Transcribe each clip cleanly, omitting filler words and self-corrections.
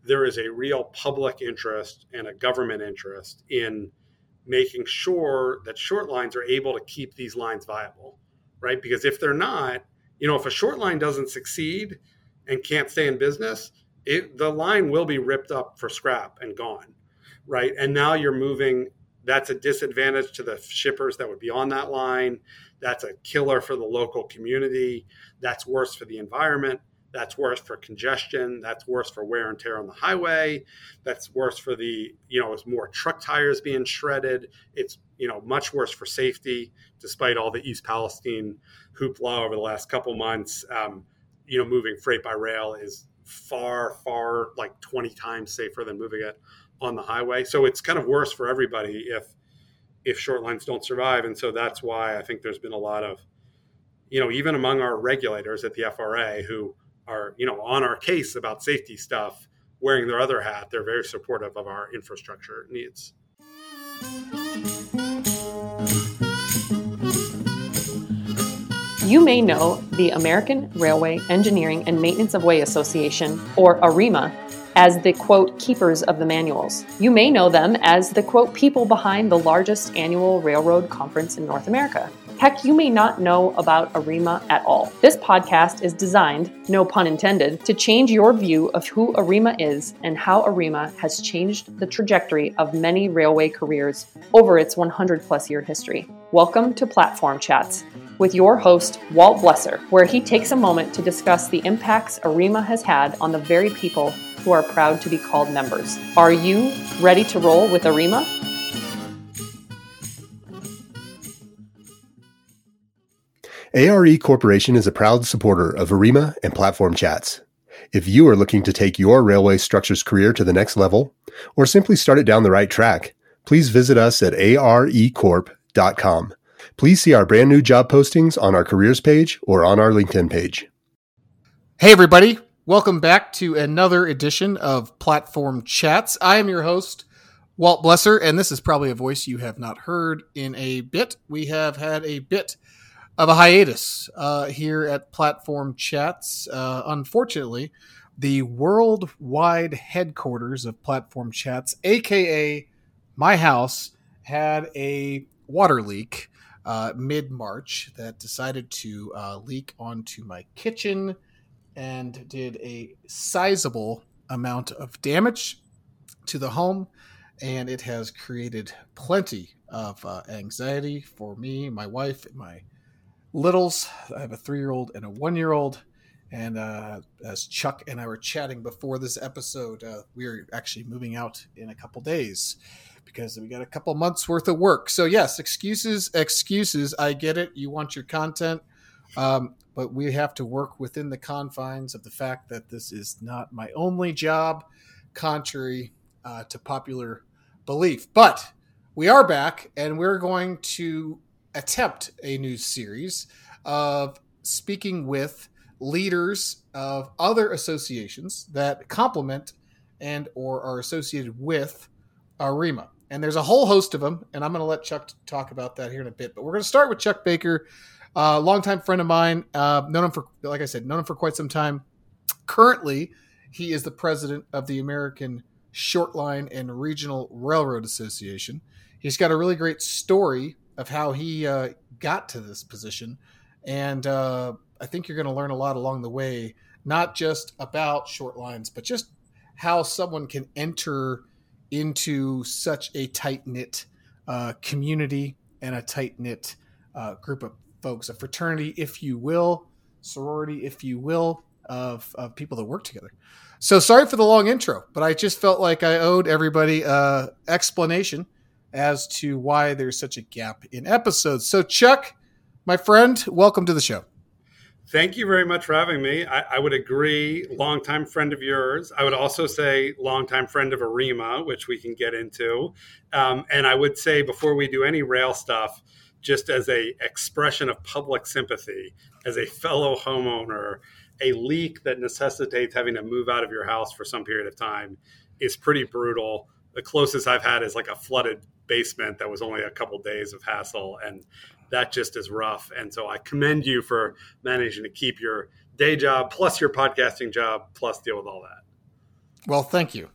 there is a real public interest and a government interest in making sure that short lines are able to keep these lines viable, right? Because if they're not, if a short line doesn't succeed and can't stay in business, the line will be ripped up for scrap and gone, right? And now you're moving, that's a disadvantage to the shippers that would be on that line. That's a killer for the local community. That's worse for the environment. That's worse for congestion. That's worse for wear and tear on the highway. That's worse for as more truck tires being shredded. It's, much worse for safety, despite all the East Palestine hoopla over the last couple months. Moving freight by rail is far, like 20 times safer than moving it on the highway. So it's kind of worse for everybody if short lines don't survive. And so that's why I think there's been a lot of, even among our regulators at the FRA who are, on our case about safety stuff, wearing their other hat, they're very supportive of our infrastructure needs. You may know the American Railway Engineering and Maintenance of Way Association, or AREMA, as the, quote, keepers of the manuals. You may know them as the, quote, people behind the largest annual railroad conference in North America. Heck, you may not know about AREMA at all. This podcast is designed, no pun intended, to change your view of who AREMA is and how AREMA has changed the trajectory of many railway careers over its 100-plus year history. Welcome to Platform Chats with your host, Walt Blesser, where he takes a moment to discuss the impacts AREMA has had on the very people who are proud to be called members. Are you ready to roll with AREMA? ARE Corporation is a proud supporter of AREMA and Platform Chats. If you are looking to take your railway structures career to the next level, or simply start it down the right track, please visit us at arecorp.com. Please see our brand new job postings on our careers page or on our LinkedIn page. Hey, everybody. Welcome back to another edition of Platform Chats. I am your host, Walt Blesser, and this is probably a voice you have not heard in a bit. We have had a bit of a hiatus here at Platform Chats. Unfortunately, the worldwide headquarters of Platform Chats, aka my house, had a water leak mid-March that decided to leak onto my kitchen and did a sizable amount of damage to the home. And it has created plenty of anxiety for me, my wife, and my littles. I have a 3-year-old and a 1-year-old. And as Chuck and I were chatting before this episode, we're actually moving out in a couple days because we got a couple months worth of work. So yes, excuses. I get it. You want your content. But we have to work within the confines of the fact that this is not my only job, contrary to popular belief. But we are back, and we're going to attempt a new series of speaking with leaders of other associations that complement and or are associated with AREMA. And there's a whole host of them, and I'm going to let Chuck talk about that here in a bit. But we're going to start with Chuck Baker, a longtime friend of mine, known him for quite some time. Currently, he is the president of the American Short Line and Regional Railroad Association. He's got a really great story of how he got to this position, and I think you're going to learn a lot along the way, not just about short lines, but just how someone can enter into such a tight-knit community and a tight-knit group of folks, a fraternity, if you will, sorority, if you will, of people that work together. So sorry for the long intro, but I just felt like I owed everybody an explanation as to why there's such a gap in episodes. So Chuck, my friend, welcome to the show. Thank you very much for having me. I would agree, longtime friend of yours. I would also say longtime friend of AREMA, which we can get into. And I would say before we do any rail stuff, just as a expression of public sympathy, as a fellow homeowner, a leak that necessitates having to move out of your house for some period of time is pretty brutal. The closest I've had is like a flooded basement that was only a couple days of hassle, and that just is rough. And so I commend you for managing to keep your day job plus your podcasting job plus deal with all that. Well, thank you.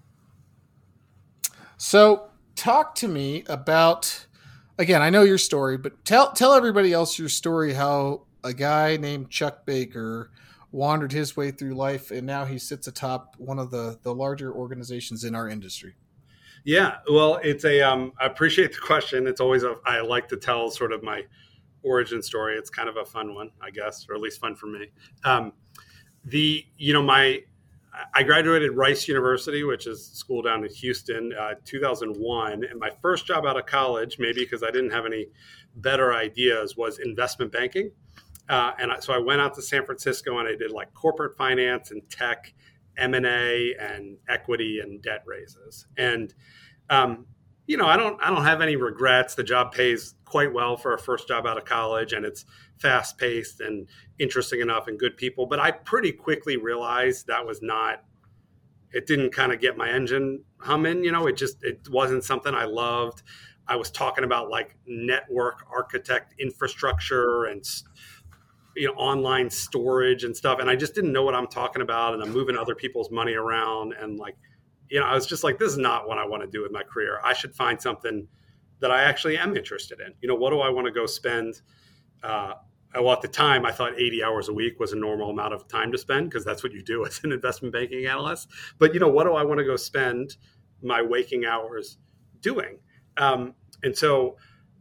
So talk to me about, again, I know your story, but tell everybody else your story, how a guy named Chuck Baker wandered his way through life, and now he sits atop one of the larger organizations in our industry. Yeah, well, it's I appreciate the question. It's always I like to tell sort of my origin story. It's kind of a fun one, I guess, or at least fun for me. I graduated Rice University, which is a school down in Houston, 2001. And my first job out of college, maybe because I didn't have any better ideas, was investment banking. So I went out to San Francisco and I did like corporate finance and tech, M&A and equity and debt raises. And, I don't have any regrets. The job pays quite well for a first job out of college, and it's fast paced and interesting enough and good people. But I pretty quickly realized that was not, it didn't kind of get my engine humming. It wasn't something I loved. I was talking about like network architect infrastructure and, online storage and stuff. And I just didn't know what I'm talking about. And I'm moving other people's money around. And like, I was just like, this is not what I want to do with my career. I should find something that I actually am interested in. What do I want to go spend? Well, at the time, I thought 80 hours a week was a normal amount of time to spend because that's what you do as an investment banking analyst. But, what do I want to go spend my waking hours doing? And so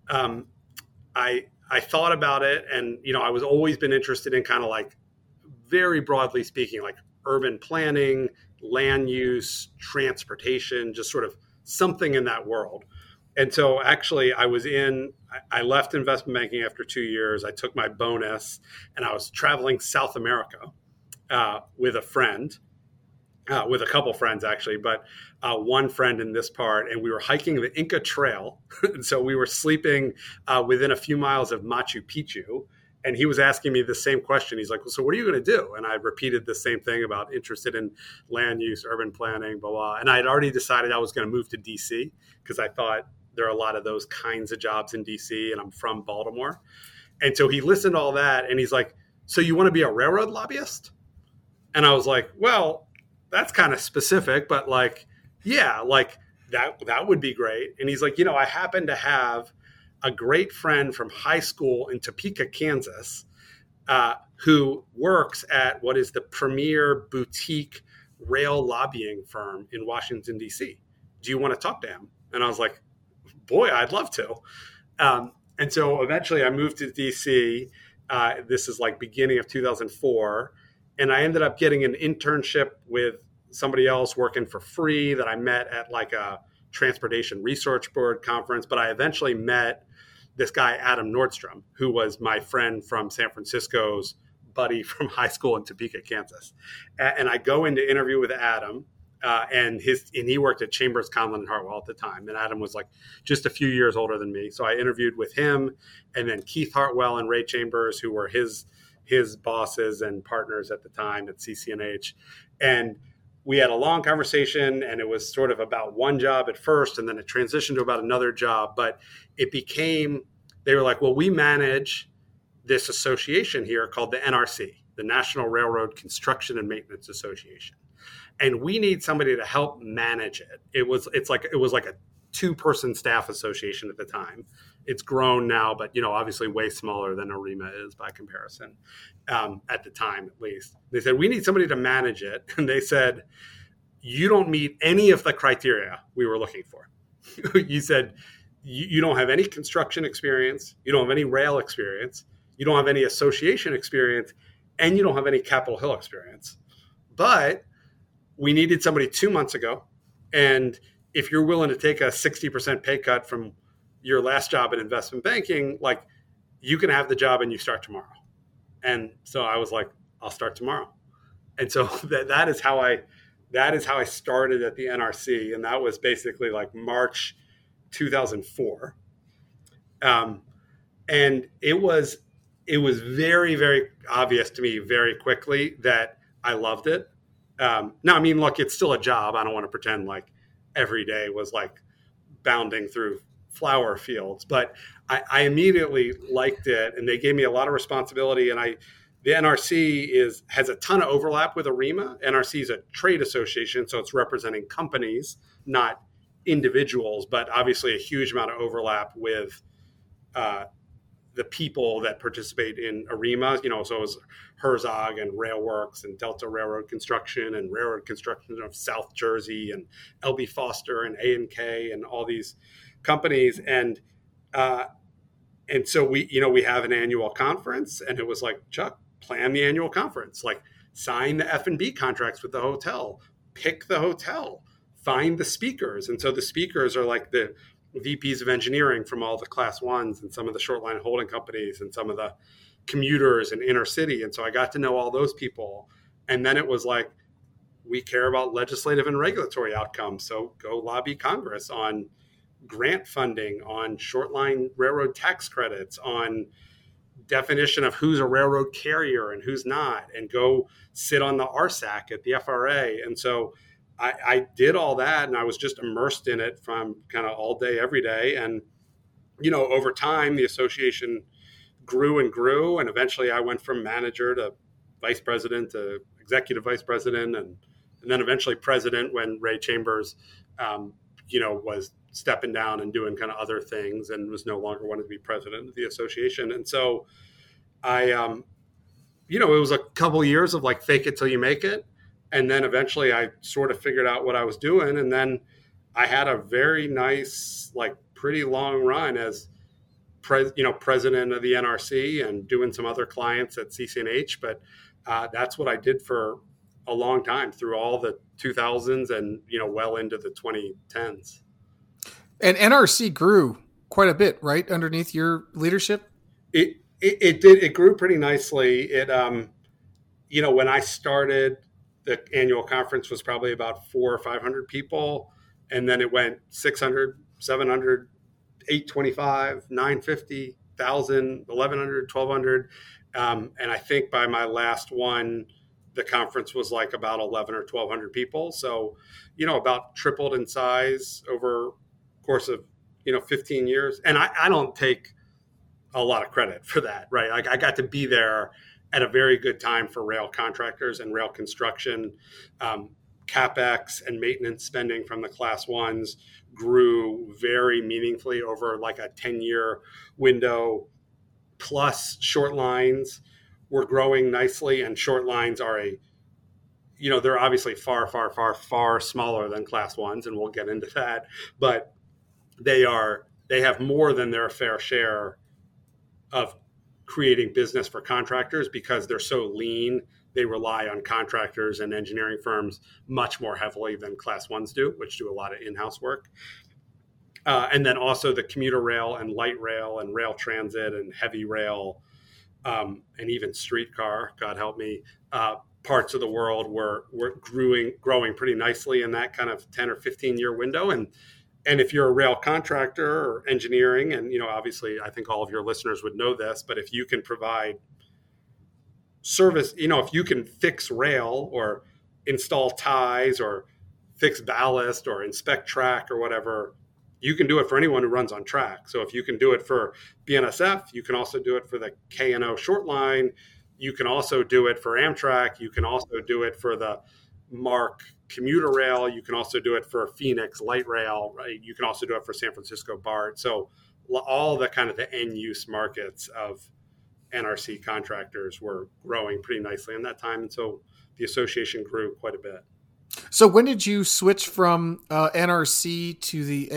I thought about it, and, I was always been interested in kind of like, very broadly speaking, like urban planning, land use, transportation, just sort of something in that world. And so actually I left investment banking after 2 years. I took my bonus and I was traveling South America with a friend, with a couple friends actually, but one friend in this part, and we were hiking the Inca Trail. And so we were sleeping within a few miles of Machu Picchu. And he was asking me the same question. He's like, well, so what are you going to do? And I repeated the same thing about interested in land use, urban planning, blah, blah. And I had already decided I was going to move to DC because I thought there are a lot of those kinds of jobs in DC, and I'm from Baltimore. And so he listened to all that and he's like, so you want to be a railroad lobbyist? And I was like, well, that's kind of specific, but like, yeah, like that would be great. And he's like, I happen to have a great friend from high school in Topeka, Kansas, who works at what is the premier boutique rail lobbying firm in Washington, D.C. Do you want to talk to him? And I was like, boy, I'd love to. And so eventually I moved to D.C. This is like beginning of 2004. And I ended up getting an internship with somebody else working for free that I met at like a Transportation Research Board conference. But I eventually met this guy, Adam Nordstrom, who was my friend from San Francisco's buddy from high school in Topeka, Kansas. And I go in to interview with Adam, and he worked at Chambers, Conlon, and Hartwell at the time. And Adam was like just a few years older than me. So I interviewed with him, and then Keith Hartwell and Ray Chambers, who were his bosses and partners at the time at CCNH. And we had a long conversation, and it was sort of about one job at first, and then it transitioned to about another job. But it became, they were like, well, we manage this association here called the NRC, the National Railroad Construction and Maintenance Association. And we need somebody to help manage it. It was like a 2-person staff association at the time. It's grown now, but obviously way smaller than ARIMA is by comparison. At the time, at least, they said we need somebody to manage it, and they said you don't meet any of the criteria we were looking for. You said you don't have any construction experience, you don't have any rail experience, you don't have any association experience, and you don't have any Capitol Hill experience. But we needed somebody 2 months ago, and if you're willing to take a 60% pay cut from your last job in investment banking, like you can have the job and you start tomorrow. And so I was like, I'll start tomorrow. And so that is how I started at the NRC. And that was basically like March 2004. And it was very, very obvious to me very quickly that I loved it. Now, I mean, look, it's still a job. I don't want to pretend like every day was like bounding through flower fields, but I immediately liked it, and they gave me a lot of responsibility, and the NRC has a ton of overlap with ARIMA. NRC is a trade association, so it's representing companies, not individuals, but obviously a huge amount of overlap with the people that participate in ARIMA. So it was Herzog and Railworks and Delta Railroad Construction and Railroad Construction of South Jersey and L.B. Foster and A&K and all these companies. And so we have an annual conference, and it was like, Chuck, plan the annual conference, like sign the F&B contracts with the hotel, pick the hotel, find the speakers. And so the speakers are like the VPs of engineering from all the class ones and some of the short line holding companies and some of the commuters and inner city. And so I got to know all those people. And then it was like, we care about legislative and regulatory outcomes. So go lobby Congress on grant funding, on short line railroad tax credits, on definition of who's a railroad carrier and who's not, and go sit on the RSAC at the FRA. And so I did all that, and I was just immersed in it from kind of all day, every day. And, over time, the association grew and grew. And eventually I went from manager to vice president to executive vice president, and then eventually president when Ray Chambers, was stepping down and doing kind of other things and was no longer wanted to be president of the association. And so it was a couple of years of like fake it till you make it. And then eventually I sort of figured out what I was doing. And then I had a very nice, like pretty long run as president of the NRC and doing some other clients at CC&H. But that's what I did for a long time through all the 2000s and, well into the 2010s. And NRC grew quite a bit, right, underneath your leadership? It did. It grew pretty nicely. It, when I started, the annual conference was probably about 400 or 500 people. And then it went 600, 700, 825, 950, 1,000, 1,100, 1,200. And I think by my last one, the conference was like about 11 or 1,200 people. So, about tripled in size over the course of, 15 years. And I don't take a lot of credit for that, right? Like I got to be there at a very good time for rail contractors and rail construction. CapEx and maintenance spending from the class ones grew very meaningfully over like a 10-year window. Plus short lines were growing nicely, and short lines are they're obviously far, far, far, far smaller than class ones, and we'll get into that, but they have more than their fair share of creating business for contractors because they're so lean. They rely on contractors and engineering firms much more heavily than class ones do, which do a lot of in-house work. And then also the commuter rail and light rail and rail transit and heavy rail and even streetcar, God help me, parts of the world were growing pretty nicely in that kind of 10 or 15-year window. And if you're a rail contractor or engineering, and, obviously I think all of your listeners would know this, but if you can provide service, if you can fix rail or install ties or fix ballast or inspect track or whatever, you can do it for anyone who runs on track. So if you can do it for BNSF, you can also do it for the K&O short line. You can also do it for Amtrak. You can also do it for the MARC commuter rail. You can also do it for Phoenix light rail, right? You can also do it for San Francisco BART. So all the kind of the end use markets of NRC contractors were growing pretty nicely in that time. And so the association grew quite a bit. So when did you switch from NRC to the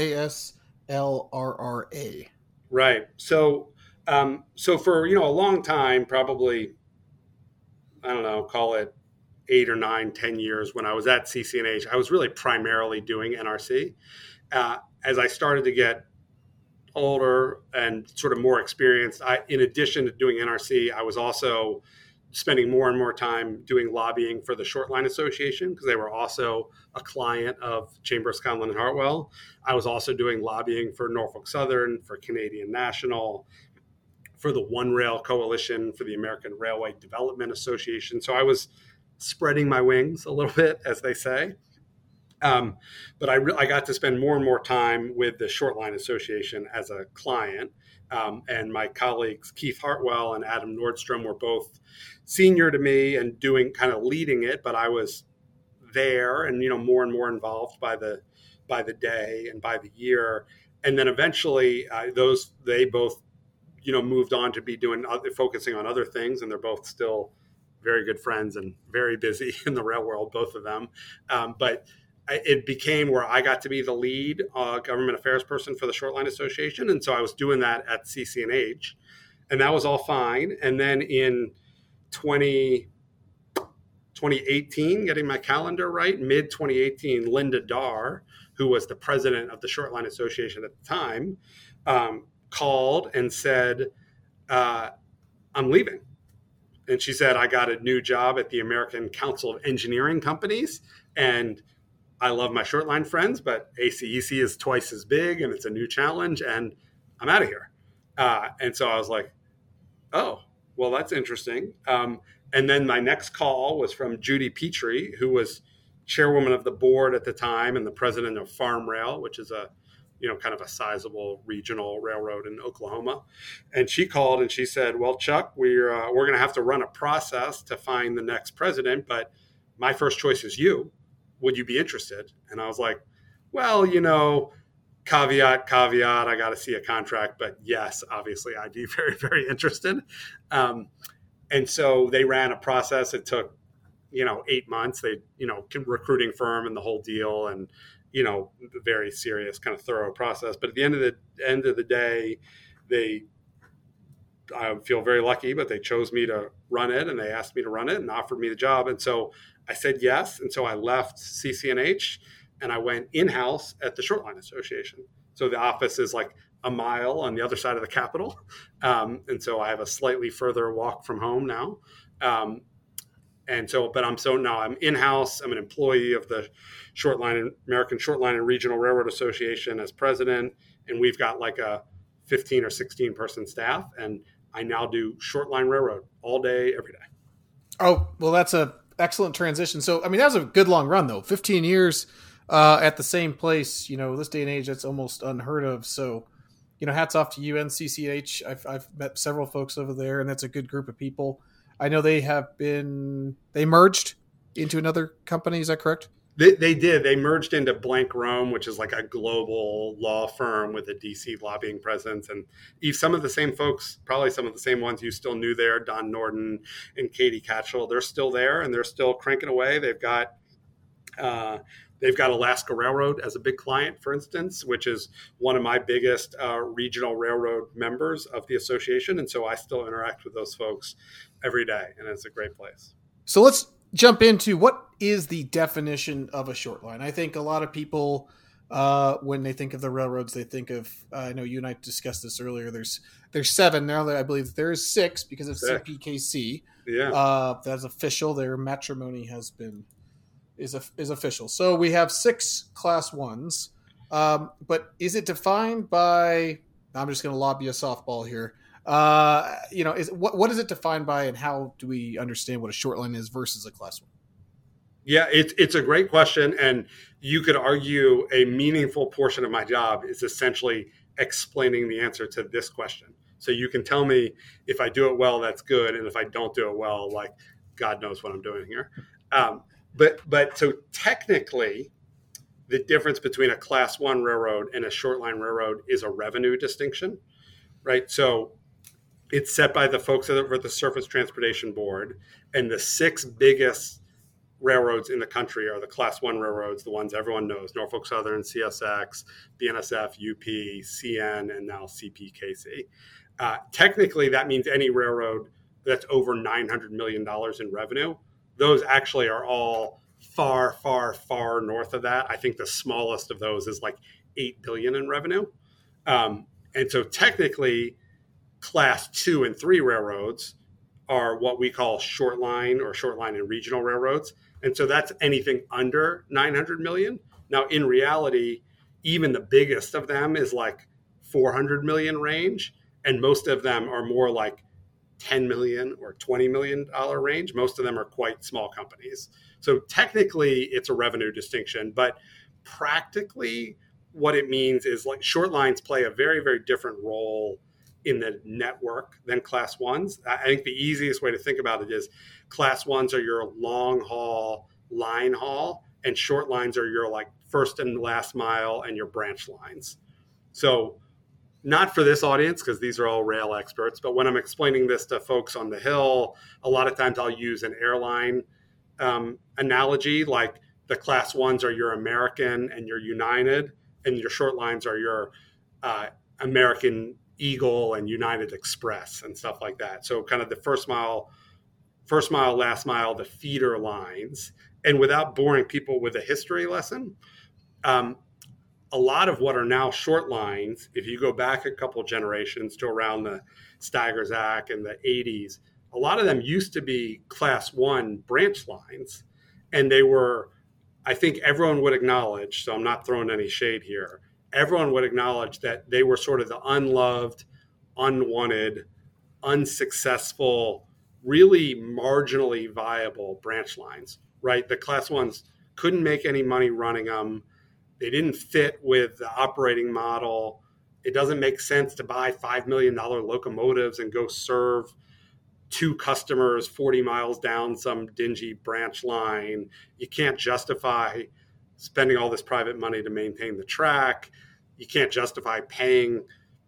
ASLRRA? Right. So for, a long time, probably, I don't know, call it 8 or 9, 10 years when I was at CC&H, I was really primarily doing NRC. As I started to get older and sort of more experienced, in addition to doing NRC, I was also spending more and more time doing lobbying for the Short Line Association because they were also a client of Chambers, Conlon, and Hartwell. I was also doing lobbying for Norfolk Southern, for Canadian National, for the One Rail Coalition, for the American Railway Development Association. So I was spreading my wings a little bit, as they say. But I got to spend more and more time with the Short Line Association as a client. And my colleagues, Keith Hartwell and Adam Nordstrom, were both senior to me and kind of leading it. But I was there and, more and more involved by the day and by the year. And then eventually they both, moved on to be focusing on other things. And they're both still very good friends and very busy in the rail world, both of them. But it became where I got to be the lead government affairs person for the Short Line Association. And so I was doing that at CC&H, and that was all fine. And then in 2018, getting my calendar right, mid-2018, Linda Darr, who was the president of the Short Line Association at the time, called and said, I'm leaving. And she said, I got a new job at the American Council of Engineering Companies, and I love my short line friends, but ACEC is twice as big and it's a new challenge and I'm out of here. And so I was like, oh, well, that's interesting. And then my next call was from Judy Petrie, who was chairwoman of the board at the time and the president of Farm Rail, which is a, kind of a sizable regional railroad in Oklahoma. And she called and she said, well, Chuck, we're going to have to run a process to find the next president, but my first choice is you. Would you be interested? And I was like, well, caveat, I got to see a contract, but yes, obviously I'd be very, very interested. And so they ran a process. It took, 8 months. They, recruiting firm and the whole deal and, very serious kind of thorough process. But at the end of the day, I feel very lucky, but they chose me to run it and they asked me to run it and offered me the job. And so I said yes. And so I left CC&H and I went in-house at the Short Line Association. So the office is like a mile on the other side of the Capitol. And so I have a slightly further walk from home now. Now I'm in-house. I'm an employee of the American Short Line and Regional Railroad Association as president. And we've got like a 15 or 16 person staff. And I now do short line railroad all day, every day. Oh, well, that's a excellent transition. So, that was a good long run though. 15 years at the same place, this day and age, that's almost unheard of. So, hats off to you and CC&H. I've met several folks over there and that's a good group of people. I know they merged into another company. Is that correct? They did. They merged into Blank Rome, which is like a global law firm with a DC lobbying presence. And some of the same folks, probably some of the same ones you still knew there, Don Norden and Katie Catchell, they're still there and they're still cranking away. They've got Alaska Railroad as a big client, for instance, which is one of my biggest regional railroad members of the association. And so I still interact with those folks every day. And it's a great place. So let's jump into what is the definition of a short line. I think a lot of people, when they think of the railroads, they think of, I know you and I discussed this earlier, there's 7 now. I believe there is 6 because of CPKC. Yeah. That's official. Their matrimony is official. So we have 6 class 1s. But is it defined by, I'm just going to lob you a softball here. What is it defined by and how do we understand what a short line is versus a class 1? Yeah, it's a great question. And you could argue a meaningful portion of my job is essentially explaining the answer to this question. So you can tell me if I do it well, that's good. And if I don't do it well, like God knows what I'm doing here. But so technically the difference between a class 1 railroad and a short line railroad is a revenue distinction, right? So it's set by the folks over at the Surface Transportation Board, and the 6 biggest railroads in the country are the class 1 railroads, the ones everyone knows: Norfolk Southern, CSX, BNSF, UP, CN, and now CPKC. Technically, that means any railroad that's over $900 million in revenue. Those actually are all far, far, far north of that. I think the smallest of those is like $8 billion in revenue. And so technically, class 2 and 3 railroads are what we call short line and regional railroads. And so that's anything under 900 million. Now, in reality, even the biggest of them is like 400 million range. And most of them are more like $10 million or $20 million range. Most of them are quite small companies. So technically it's a revenue distinction, but practically what it means is like short lines play a very, very different role in the network than class ones. I think the easiest way to think about it is class ones are your long haul line haul, and short lines are your like first and last mile and your branch lines. So not for this audience, because these are all rail experts, but when I'm explaining this to folks on the Hill, a lot of times I'll use an airline analogy, like the class ones are your American and your United, and your short lines are your American Eagle and United Express and stuff like that. So kind of the first mile, last mile, the feeder lines. And without boring people with a history lesson, a lot of what are now short lines, if you go back a couple generations to around the Staggers Act and the 80s, a lot of them used to be class one branch lines. And they were, I think everyone would acknowledge, so I'm not throwing any shade here, everyone would acknowledge that they were sort of the unloved, unwanted, unsuccessful, really marginally viable branch lines, right? The class ones couldn't make any money running them. They didn't fit with the operating model. It doesn't make sense to buy $5 million locomotives and go serve two customers 40 miles down some dingy branch line. You can't justify spending all this private money to maintain the track. You can't justify paying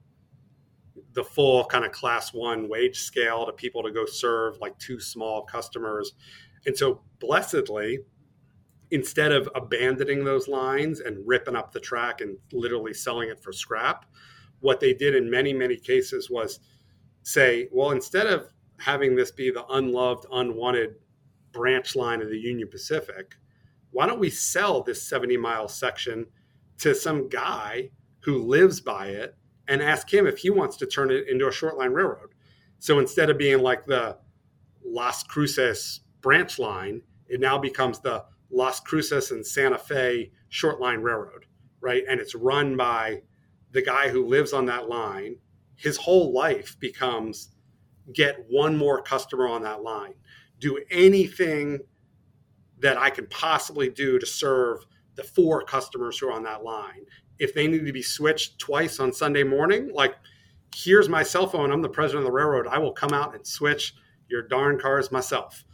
the full kind of class one wage scale to people to go serve like two small customers. And so blessedly, instead of abandoning those lines and ripping up the track and literally selling it for scrap, what they did in many, many cases was say, well, instead of having this be the unloved, unwanted branch line of the Union Pacific, why don't we sell this 70-mile section to some guy who lives by it and ask him if he wants to turn it into a short line railroad? So instead of being like the Las Cruces branch line, it now becomes the Las Cruces and Santa Fe short line railroad, right? And it's run by the guy who lives on that line. His whole life becomes get one more customer on that line, do anything that I can possibly do to serve the four customers who are on that line. If they need to be switched twice on Sunday morning, like, here's my cell phone. I'm the president of the railroad. I will come out and switch your darn cars myself.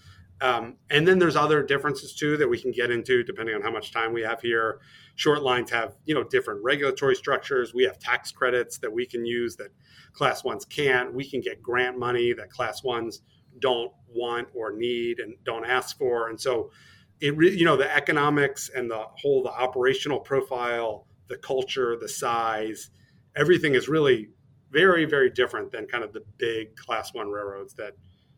And then there's other differences too that we can get into depending on how much time we have here. Short lines have, different regulatory structures. We have tax credits that we can use that class ones can't. We can get grant money that class ones don't want or need and don't ask for. And so the economics and the operational profile, the culture, the size, everything is really very, very different than kind of the big class one railroads that,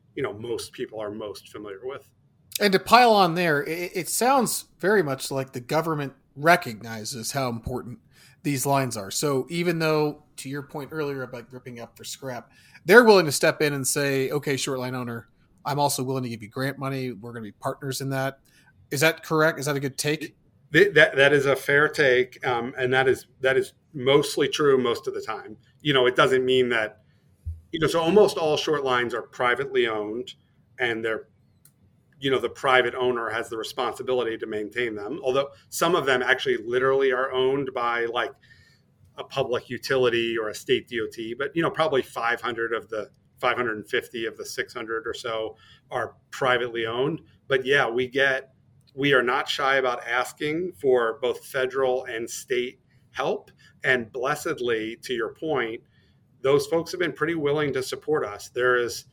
most people are most familiar with. And to pile on there, it sounds very much like the government recognizes how important these lines are. So even though, to your point earlier about ripping up for scrap, they're willing to step in and say, okay, short line owner, I'm also willing to give you grant money. We're going to be partners in that. Is that correct? Is that a good take? That is a fair take. And that is mostly true most of the time. It doesn't mean that, so almost all short lines are privately owned, and they're, the private owner has the responsibility to maintain them. Although some of them actually literally are owned by like a public utility or a state DOT, but, probably 500 of the 550 of the 600 or so are privately owned. But yeah, we are not shy about asking for both federal and state help. And blessedly, to your point, those folks have been pretty willing to support us. There is,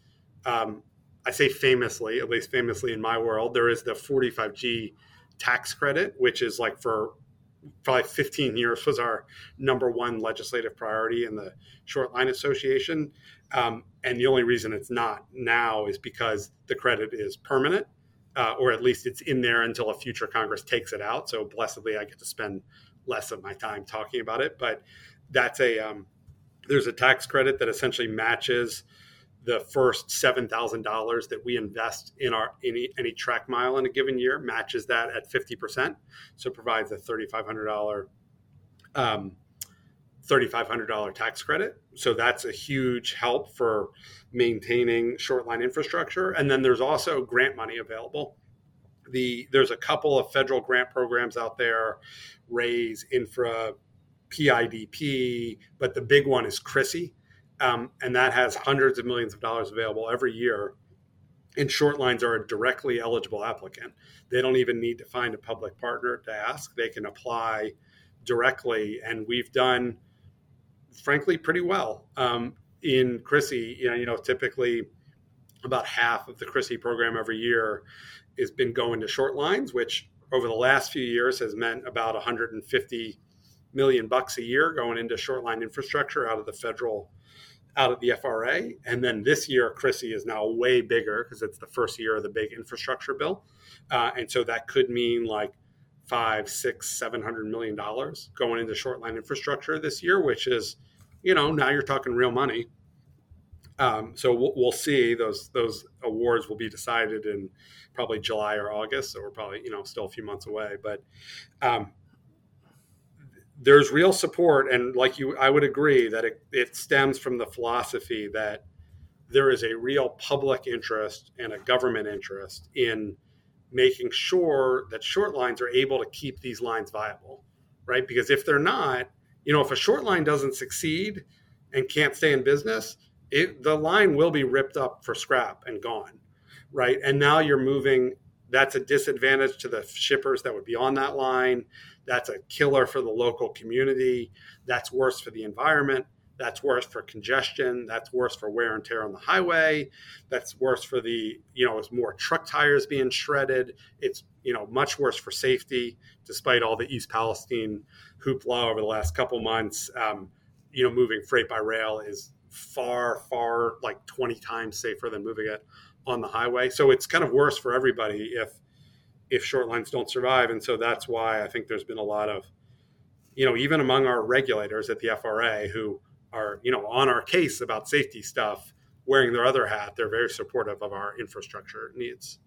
I say famously, at least famously in my world, there is the 45G tax credit, which is like for probably 15 years was our number one legislative priority in the Short Line Association. And the only reason it's not now is because the credit is permanent, or at least it's in there until a future Congress takes it out. So blessedly, I get to spend less of my time talking about it. But that's there's a tax credit that essentially matches the first $7,000 that we invest in any track mile in a given year, matches that at 50%. So it provides a $3,500 tax credit. So that's a huge help for maintaining short line infrastructure. And then there's also grant money available There's a couple of federal grant programs out there, RAISE, Infra, PIDP, but the big one is CRISI, and that has hundreds of millions of dollars available every year. And short lines are a directly eligible applicant. They don't even need to find a public partner to ask. They can apply directly, and we've done, frankly, pretty well in CRISI. Typically about half of the CRISI program every year has been going to short lines, which over the last few years has meant about $150 million a year going into short line infrastructure out of the FRA. And then this year, CRISI is now way bigger because it's the first year of the big infrastructure bill. And so that could mean like $500, $600, $700 million going into short line infrastructure this year, which is, now you're talking real money. So we'll see. Those awards will be decided in probably July or August, so we're probably still a few months away. But there's real support, and I would agree that it stems from the philosophy that there is a real public interest and a government interest in making sure that short lines are able to keep these lines viable, right? Because if they're not, if a short line doesn't succeed and can't stay in business, the line will be ripped up for scrap and gone, right? And now you're moving. That's a disadvantage to the shippers that would be on that line. That's a killer for the local community. That's worse for the environment. That's worse for congestion. That's worse for wear and tear on the highway. That's worse for it's more truck tires being shredded. It's, much worse for safety, despite all the East Palestine hoopla over the last couple months. Moving freight by rail is far, like 20 times safer than moving it on the highway. So it's kind of worse for everybody if short lines don't survive. And so that's why I think there's been a lot of, even among our regulators at the FRA who are, on our case about safety stuff, wearing their other hat, they're very supportive of our infrastructure needs.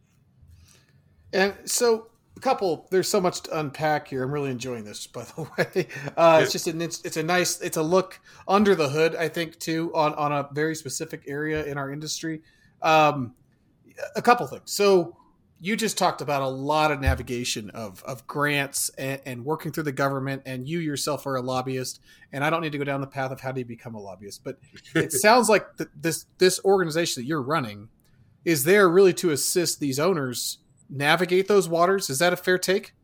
And so there's so much to unpack here. I'm really enjoying this, by the way. It's just it's a look under the hood, I think, too, on a very specific area in our industry. A couple things. So you just talked about a lot of navigation of grants and working through the government, and you yourself are a lobbyist, and I don't need to go down the path of how do you become a lobbyist, but it sounds like this organization that you're running is there really to assist these owners navigate those waters. Is that a fair take?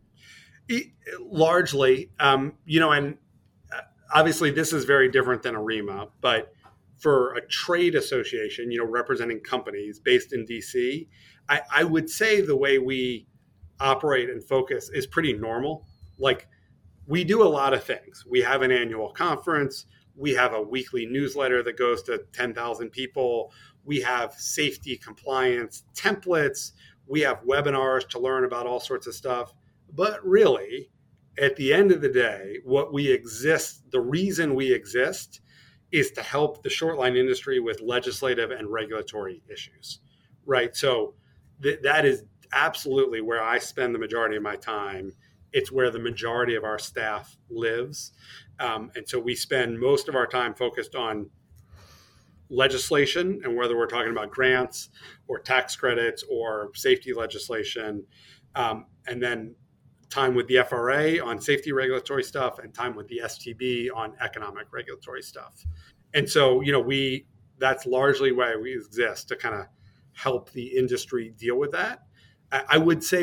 Largely, and obviously this is very different than ARIMA, but for a trade association, representing companies based in DC, I would say the way we operate and focus is pretty normal. Like, we do a lot of things. We have an annual conference. We have a weekly newsletter that goes to 10,000 people. We have safety compliance templates. We have webinars to learn about all sorts of stuff. But really, at the end of the day, the reason we exist is to help the short line industry with legislative and regulatory issues, right? So that is absolutely where I spend the majority of my time. It's where the majority of our staff lives. And so we spend most of our time focused on legislation, and whether we're talking about grants or tax credits or safety legislation, and then time with the FRA on safety regulatory stuff and time with the STB on economic regulatory stuff. And so, that's largely why we exist, to kind of help the industry deal with that. I would say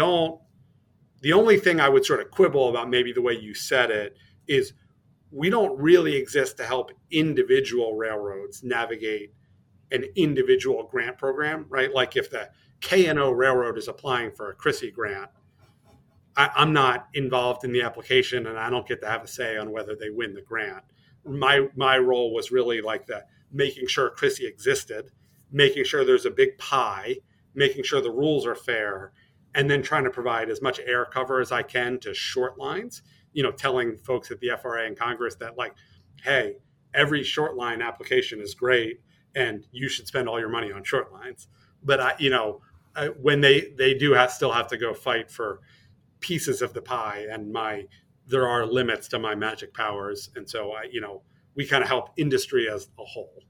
the only thing I would sort of quibble about maybe the way you said it is we don't really exist to help individual railroads navigate an individual grant program, right? Like if the K&O Railroad is applying for a CRISI grant, I'm not involved in the application and I don't get to have a say on whether they win the grant. My role was really like making sure CRISI existed, making sure there's a big pie, making sure the rules are fair, and then trying to provide as much air cover as I can to short lines, telling folks at the FRA and Congress that, like, hey, every short line application is great and you should spend all your money on short lines. But, when they do still have to go fight for pieces of the pie, and there are limits to my magic powers. And so, we kind of help industry as a whole.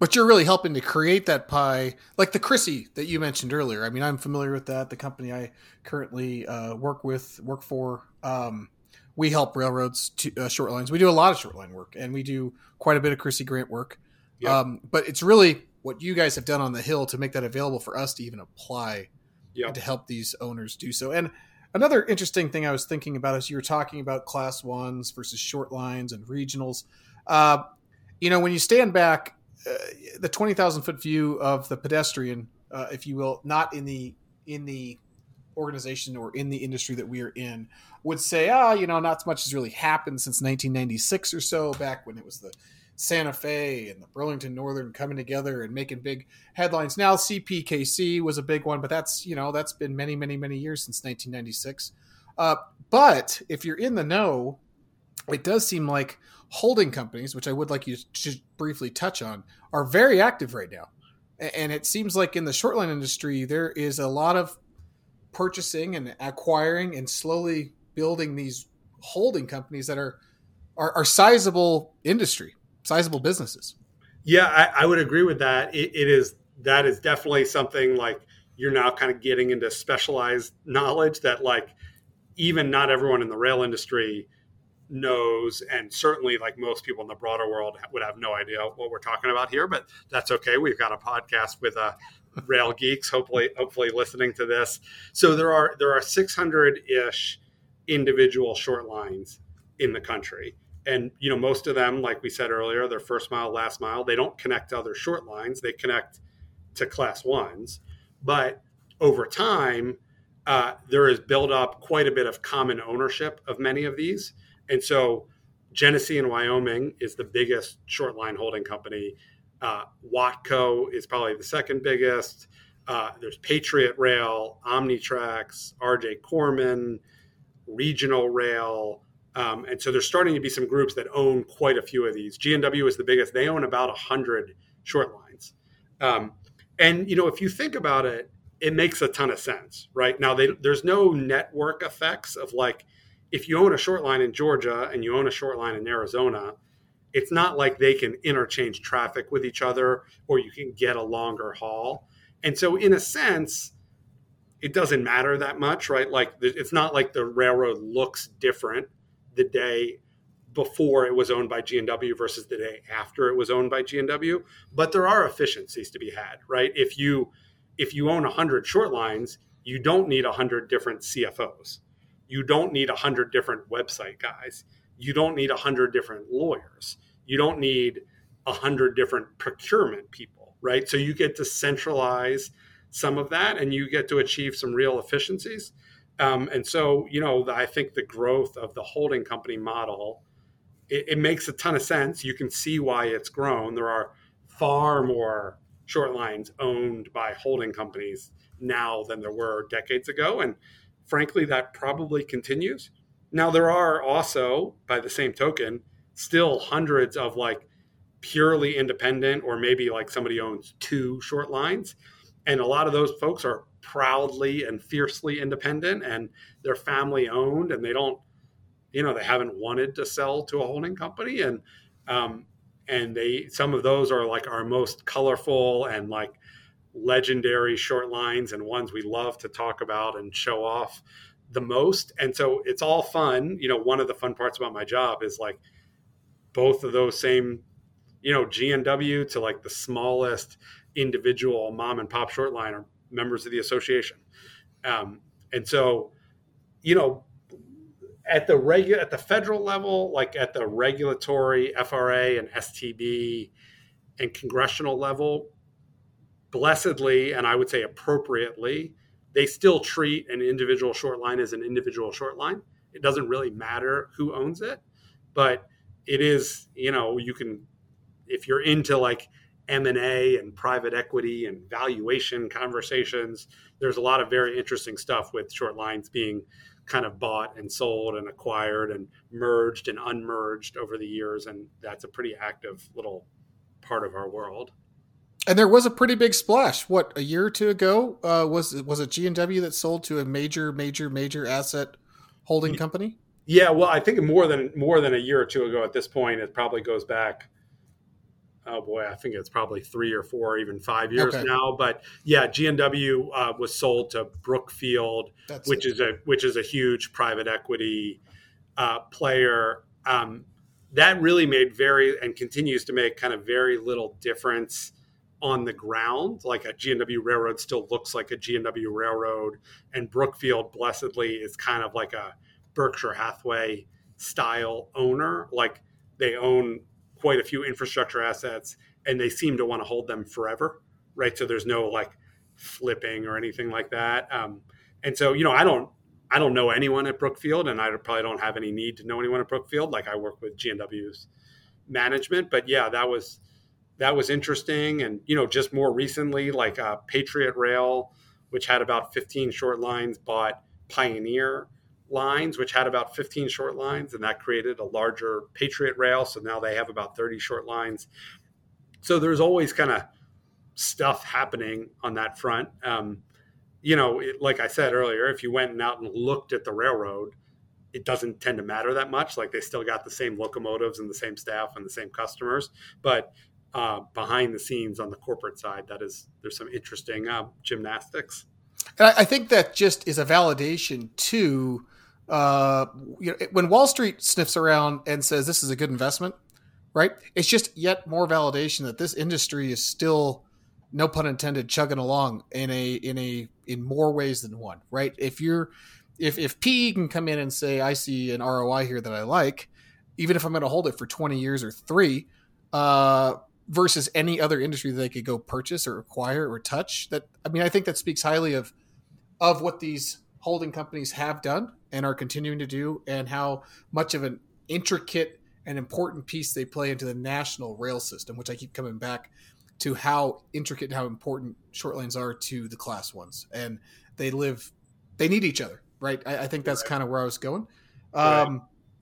But you're really helping to create that pie, like the Chrissy that you mentioned earlier. I mean, I'm familiar with that. The company I currently work for. We help railroads to short lines. We do a lot of short line work, and we do quite a bit of Chrissy Grant work. Yep. But it's really what you guys have done on the Hill to make that available for us to even apply and to help these owners do so. And another interesting thing I was thinking about as you were talking about class ones versus short lines and regionals, when you stand back, the 20,000 foot view of the pedestrian, if you will, not in the organization or in the industry that we are in, would say, not much has really happened since 1996 or so, back when it was the Santa Fe and the Burlington Northern coming together and making big headlines. Now CPKC was a big one, but that's been many, many, many years since 1996. But if you're in the know, it does seem like holding companies, which I would like you to briefly touch on, are very active right now. And it seems like in the short line industry, there is a lot of purchasing and acquiring and slowly building these holding companies that are sizable businesses. Yeah, I would agree with that. That is definitely something like you're now kind of getting into specialized knowledge that like even not everyone in the rail industry knows, and certainly like most people in the broader world would have no idea what we're talking about here, but that's okay. We've got a podcast with rail geeks, hopefully listening to this. So there are 600-ish individual short lines in the country. And, most of them, like we said earlier, they're first mile, last mile. They don't connect to other short lines. They connect to class ones. But over time, there is built up quite a bit of common ownership of many of these. And so Genesee in Wyoming is the biggest short line holding company. Watco is probably the second biggest. There's Patriot Rail, Omnitrax, RJ Corman, Regional Rail. And so there's starting to be some groups that own quite a few of these. G&W is the biggest. They own about 100 short lines. And, if you think about it, it makes a ton of sense, right? Now, there's no network effects of like, if you own a short line in Georgia and you own a short line in Arizona, it's not like they can interchange traffic with each other or you can get a longer haul. And so in a sense, it doesn't matter that much, right? Like it's not like the railroad looks different the day before it was owned by G&W versus the day after it was owned by G&W. But there are efficiencies to be had, right? If you own 100 short lines, you don't need 100 different CFOs. You don't need 100 different website guys. You don't need 100 different lawyers. You don't need 100 different procurement people, right? So you get to centralize some of that and you get to achieve some real efficiencies. And so, I think the growth of the holding company model, it makes a ton of sense. You can see why it's grown. There are far more short lines owned by holding companies now than there were decades ago. And frankly, that probably continues. Now, there are also, by the same token, still hundreds of like purely independent, or maybe like somebody owns 2 short lines. And a lot of those folks are proudly and fiercely independent and they're family owned and they don't, they haven't wanted to sell to a holding company. And some of those are like our most colorful and like legendary short lines and ones we love to talk about and show off the most. And so it's all fun. One of the fun parts about my job is like both of those same, G&W to like the smallest individual mom and pop short line are members of the association. And so, at the federal level, like at the regulatory FRA and STB and congressional level, blessedly, and I would say appropriately, they still treat an individual short line as an individual short line. It doesn't really matter who owns it, but it is, you can, if you're into like M&A and private equity and valuation conversations, there's a lot of very interesting stuff with short lines being kind of bought and sold and acquired and merged and unmerged over the years. And that's a pretty active little part of our world. And there was a pretty big splash. What, a year or two ago? Was it G&W that sold to a major asset holding company? Yeah, well, I think more than a year or two ago at this point. It probably goes back, oh boy, I think it's probably 3 or 4, even 5 years Okay. now. But yeah, G&W was sold to Brookfield, That's which it. is a huge private equity player. That really made and continues to make kind of very little difference on the ground. Like a G&W railroad still looks like a G&W railroad, and Brookfield, blessedly, is kind of like a Berkshire Hathaway style owner. Like they own quite a few infrastructure assets, and they seem to want to hold them forever, right? So there's no like flipping or anything like that. And so, I don't know anyone at Brookfield, and I probably don't have any need to know anyone at Brookfield. Like I work with G&W's management, but yeah, that was interesting. And just more recently, like Patriot Rail, which had about 15 short lines, bought Pioneer Lines, which had about 15 short lines, and that created a larger Patriot Rail. So now they have about 30 short lines. So there's always kind of stuff happening on that front. Like I said earlier, if you went out and looked at the railroad, it doesn't tend to matter that much. Like they still got the same locomotives and the same staff and the same customers, but behind the scenes on the corporate side, there's some interesting gymnastics. And I think that just is a validation too. When Wall Street sniffs around and says this is a good investment, right? It's just yet more validation that this industry is still, no pun intended, chugging along in more ways than one, right? If PE can come in and say, I see an ROI here that I like, even if I'm going to hold it for 20 years or 3, versus any other industry that they could go purchase or acquire or touch, I think that speaks highly of what these holding companies have done and are continuing to do, and how much of an intricate and important piece they play into the national rail system, which I keep coming back to how intricate and how important short lines are to the class ones. And they need each other, right? I think that's kind of where I was going. Right.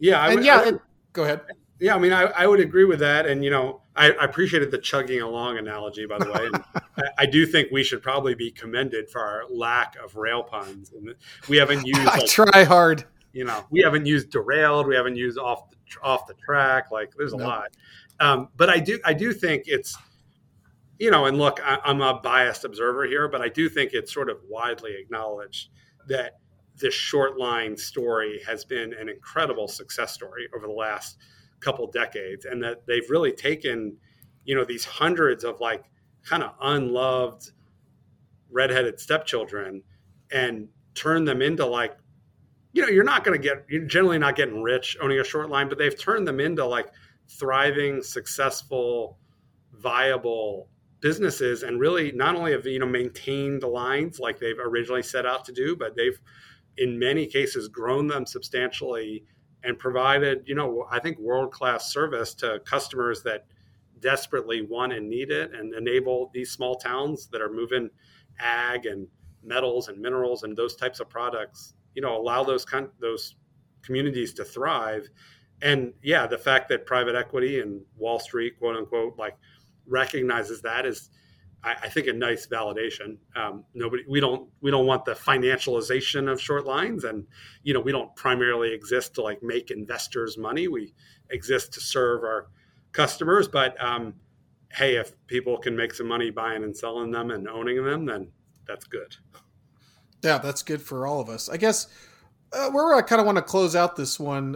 Go ahead. Yeah, I would agree with that. And, I appreciated the chugging along analogy, by the way. And I do think we should probably be commended for our lack of rail puns. And we haven't used. I try hard. We haven't used derailed. We haven't used off the track. Like there's a lot. But I do think it's, and look, I'm a biased observer here, but I do think it's sort of widely acknowledged that this short line story has been an incredible success story over the last couple decades, and that they've really taken, these hundreds of like kind of unloved redheaded stepchildren and turned them into like, you're generally not getting rich owning a short line, but they've turned them into like thriving, successful, viable businesses, and really not only have maintained the lines like they've originally set out to do, but they've in many cases grown them substantially and provided, I think world-class service to customers that desperately want and need it, and enable these small towns that are moving ag and metals and minerals and those types of products, allow those communities to thrive. And yeah, the fact that private equity and Wall Street, quote unquote, like recognizes that is, I think, a nice validation. We don't want the financialization of short lines, and we don't primarily exist to like make investors money. We exist to serve our customers. But hey, if people can make some money buying and selling them and owning them, then that's good. Yeah, that's good for all of us. I guess where I kind of want to close out this one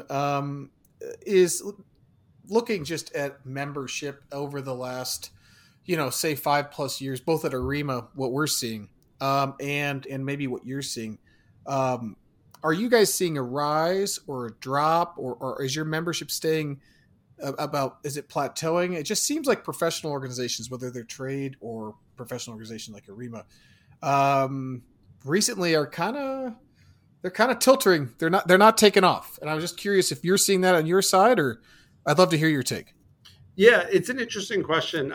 is looking just at membership over the last, say 5+ years, both at Arima, what we're seeing, and maybe what you're seeing. Are you guys seeing a rise or a drop, or is your membership staying is it plateauing? It just seems like professional organizations, whether they're trade or professional organization like Arima, recently are kind of tilting. They're not taking off. And I was just curious if you're seeing that on your side, or I'd love to hear your take. Yeah, it's an interesting question.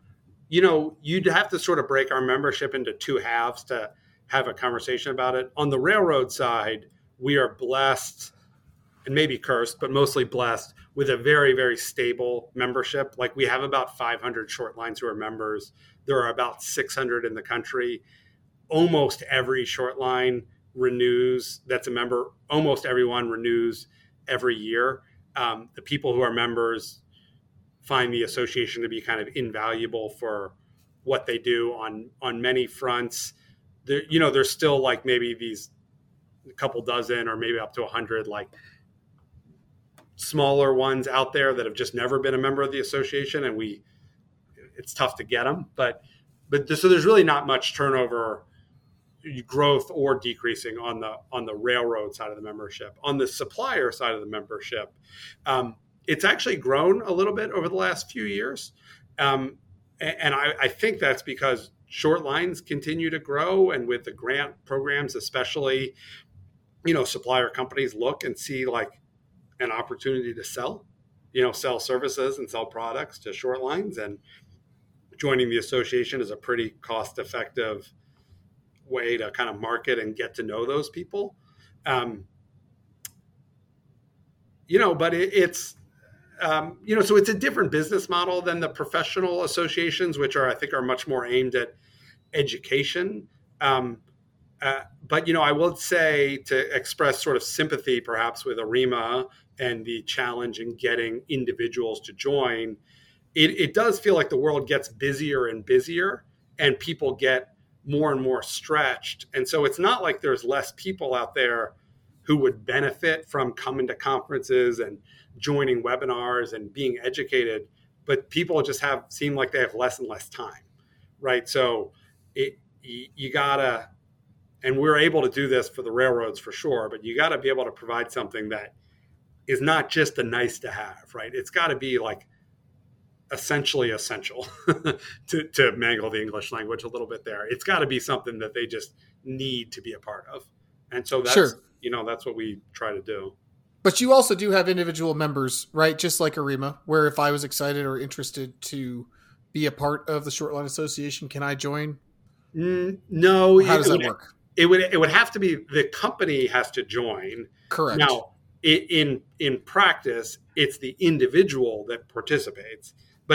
You'd have to sort of break our membership into 2 halves to have a conversation about it. On the railroad side, we are blessed, and maybe cursed, but mostly blessed, with a very, very stable membership. Like we have about 500 short lines who are members. There are about 600 in the country. Almost every short line renews. That's a member. Almost everyone renews every year. The people who are members, find the association to be kind of invaluable for what they do on many fronts. There, there's still like maybe these a couple dozen or maybe up to 100 like smaller ones out there that have just never been a member of the association, and it's tough to get them. But so there's really not much turnover, growth or decreasing on the railroad side of the membership. On the supplier side of the membership, it's actually grown a little bit over the last few years. And I think that's because short lines continue to grow, and with the grant programs, especially, supplier companies look and see like an opportunity to sell services and sell products to short lines, and joining the association is a pretty cost-effective way to kind of market and get to know those people. But it's so it's a different business model than the professional associations, which I think are much more aimed at education. But I would say, to express sort of sympathy perhaps with ARIMA and the challenge in getting individuals to join, it does feel like the world gets busier and busier, and people get more and more stretched. And so it's not like there's less people out there who would benefit from coming to conferences and joining webinars and being educated, but people just seem like they have less and less time, right? So you gotta, and we're able to do this for the railroads for sure, but you gotta be able to provide something that is not just a nice to have, right? It's gotta be like essentially essential to mangle the English language a little bit there. It's gotta be something that they just need to be a part of. And so that's, sure. That's what we try to do. But you also do have individual members, right? Just like ARIMA, where if I was excited or interested to be a part of the Short Line Association, can I join? No. How does that work? It would have to be, the company has to join. Correct. Now, in practice, it's the individual that participates, but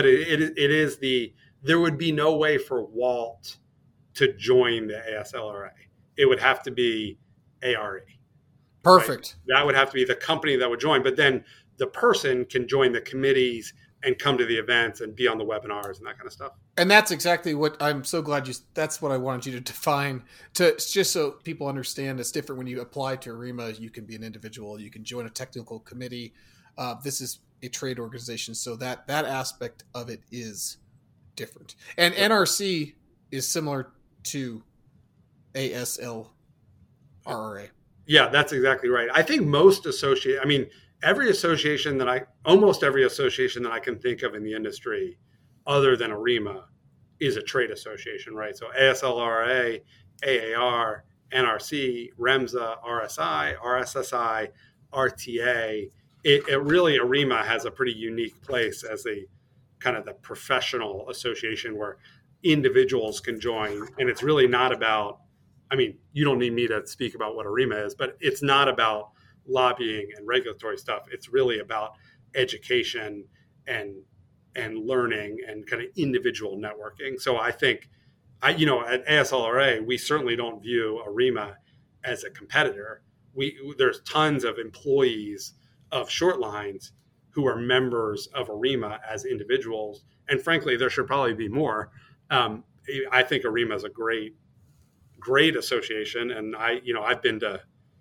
there would be no way for Walt to join the ASLRA. It would have to be ARE. Perfect. Right? That would have to be the company that would join, but then the person can join the committees and come to the events and be on the webinars and that kind of stuff. And that's exactly what I'm so glad that's what I wanted you to define, just so people understand it's different when you apply to ARIMA. You can be an individual, you can join a technical committee. This is a trade organization, so that aspect of it is different. And NRC is similar to ASLRA. Yeah, that's exactly right. I think almost every association that I can think of in the industry other than ARIMA is a trade association, right? So ASLRA, AAR, NRC, REMSA, RSI, RSSI, RTA. It really, ARIMA has a pretty unique place as a kind of the professional association where individuals can join. And it's really not about, you don't need me to speak about what ARIMA is, but it's not about lobbying and regulatory stuff. It's really about education and learning and kind of individual networking. So I think, at ASLRA, we certainly don't view ARIMA as a competitor. There's tons of employees of short lines who are members of ARIMA as individuals. And frankly, there should probably be more. I think ARIMA is a great association. And I've been to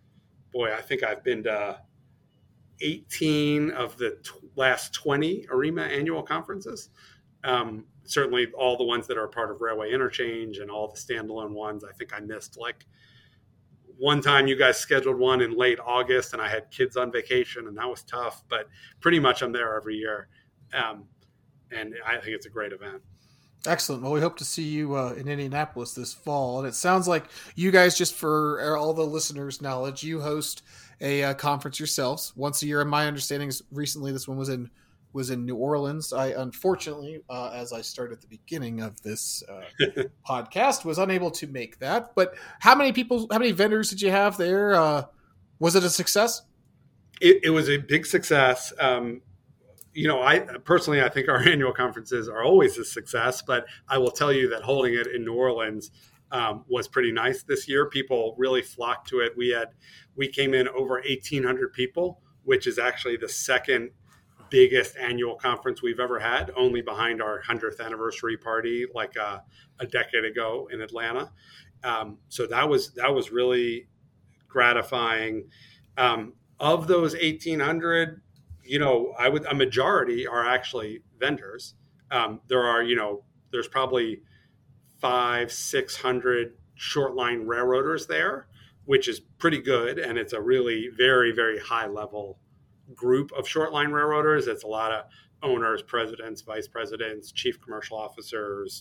18 of the last 20 ARIMA annual conferences. Certainly all the ones that are a part of Railway Interchange and all the standalone ones. I think I missed one time you guys scheduled one in late August and I had kids on vacation and that was tough, but pretty much I'm there every year. And I think it's a great event. Excellent. Well, we hope to see you in Indianapolis this fall. And it sounds like you guys, just for all the listeners' knowledge, you host a conference yourselves once a year. And my understanding is recently this one was in New Orleans. I unfortunately, as I started at the beginning of this podcast, was unable to make that. But how many vendors did you have there? Was it a success? It was a big success. I personally, I think our annual conferences are always a success, but I will tell you that holding it in New Orleans was pretty nice this year. People really flocked to it. We came in over 1,800 people, which is actually the second biggest annual conference we've ever had, only behind our 100th anniversary party like a decade ago in Atlanta. So that was really gratifying. Of those 1,800, a majority are actually vendors. There's probably 500-600 short line railroaders there, which is pretty good. And it's a really very, very high level group of short line railroaders. It's a lot of owners, presidents, vice presidents, chief commercial officers,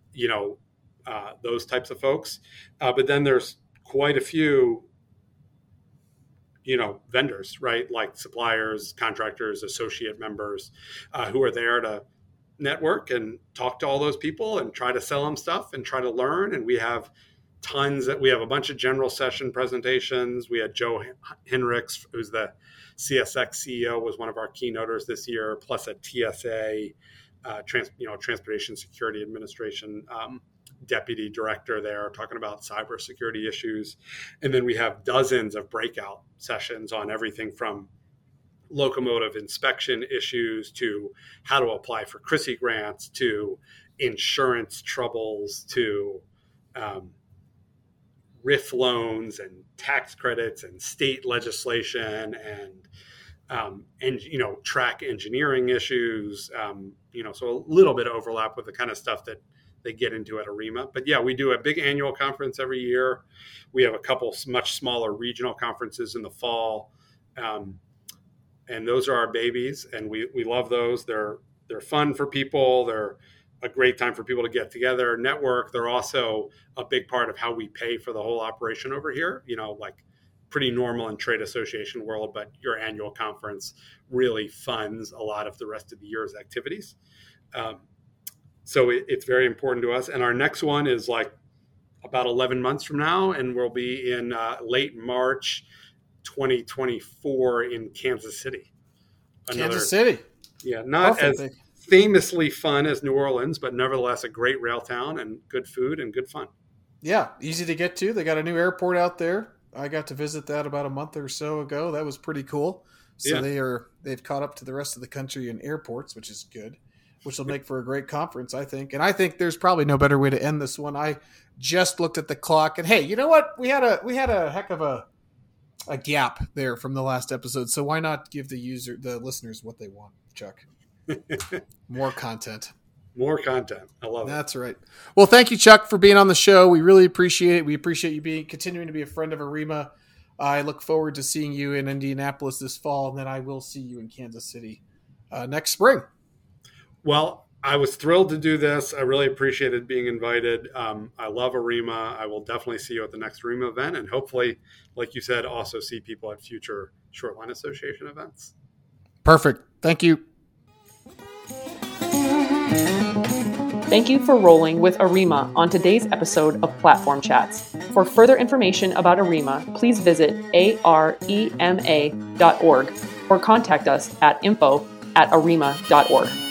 those types of folks. But then there's quite a few, vendors, right? Like suppliers, contractors, associate members who are there to network and talk to all those people and try to sell them stuff and try to learn. And we have a bunch of general session presentations. We had Joe Hinrichs, who's the CSX CEO, was one of our keynoters this year, plus a TSA, Transportation Security Administration deputy director there talking about cybersecurity issues. And then we have dozens of breakout sessions on everything from locomotive inspection issues to how to apply for CRISI grants to insurance troubles to RIF loans and tax credits and state legislation and track engineering issues. So a little bit of overlap with the kind of stuff that they get into at ARIMA. But yeah, we do a big annual conference every year. We have a couple much smaller regional conferences in the fall. And those are our babies, and we love those. They're fun for people. They're a great time for people to get together, network. They're also a big part of how we pay for the whole operation over here. Like pretty normal in trade association world, but your annual conference really funds a lot of the rest of the year's activities. So it's very important to us. And our next one is like about 11 months from now, and we'll be in late March 2024 in Kansas City. Kansas City. Yeah, not as famously fun as New Orleans, but nevertheless a great rail town and good food and good fun. Yeah, easy to get to. They got a new airport out there. I got to visit that about a month or so ago. That was pretty cool. So yeah. They've caught up to the rest of the country in airports, which is good, which will make for a great conference, I think. And I think there's probably no better way to end this one. I just looked at the clock, and hey, you know what? We had a heck of a gap there from the last episode. So why not give the listeners what they want, Chuck? More content. More content. I love it. That's right. Well, thank you, Chuck, for being on the show. We really appreciate it. We appreciate you continuing to be a friend of ARIMA. I look forward to seeing you in Indianapolis this fall, and then I will see you in Kansas City next spring. Well, I was thrilled to do this. I really appreciated being invited. I love ARIMA. I will definitely see you at the next ARIMA event, and hopefully, like you said, also see people at future Short Line Association events. Perfect. Thank you. Thank you for rolling with ARIMA on today's episode of Platform Chats. For further information about ARIMA, please visit arema.org or contact us at info@arima.org.